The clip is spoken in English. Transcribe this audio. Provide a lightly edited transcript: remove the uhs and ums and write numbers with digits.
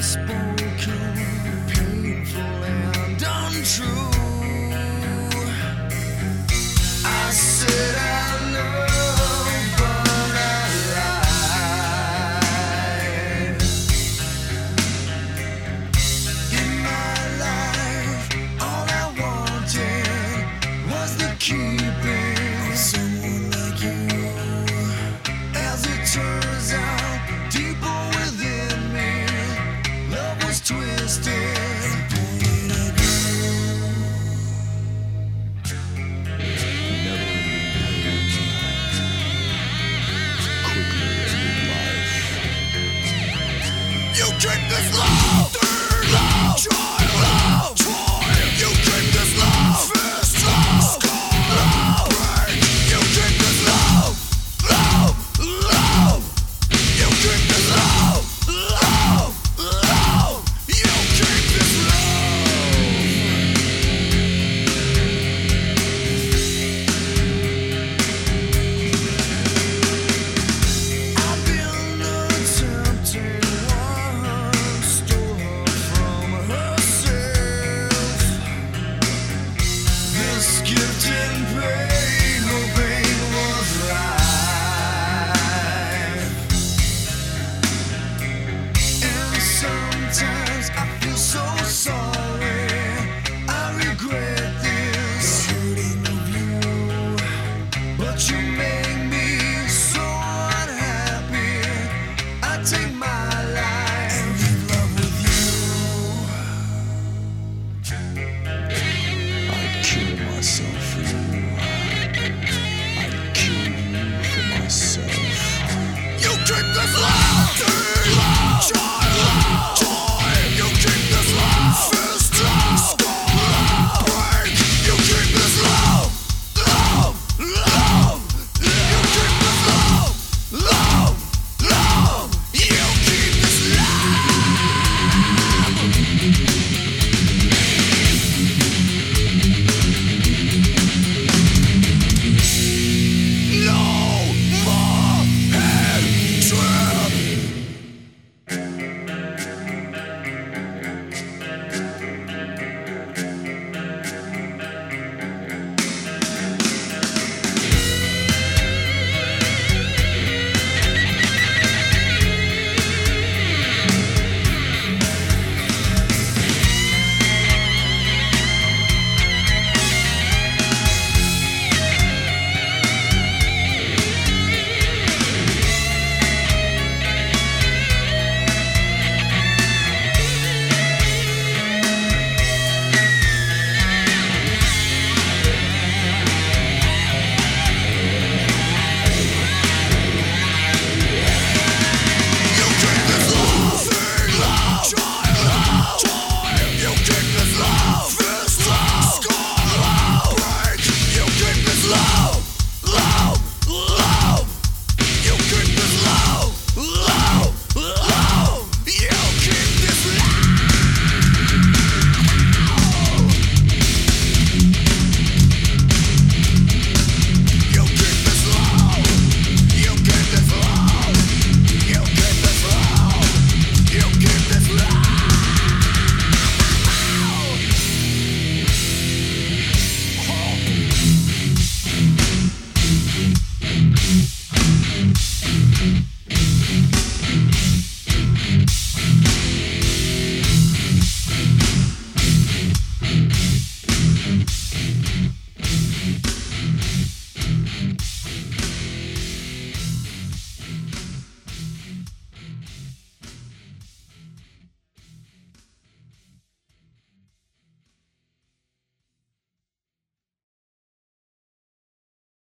unspoken, painful and untrue. I said I love, but I lied. In my life, all I wanted was the keeping of someone like you. As it turns out, deeper within me, love was twisted. You keep this love, third love, child love, toy. You keep this love, first love, score love, break. You keep this love, love, love. You keep this love, love, love. You keep this I've been attempting one, stole her from herself. This gift in pain, no pain was life. And sometimes I feel so sorry. I regret this hurting of you, but you make me so unhappy. I take my life and leave love with you. I'd kill myself for you. I'd kill you for myself. You keep this love, child.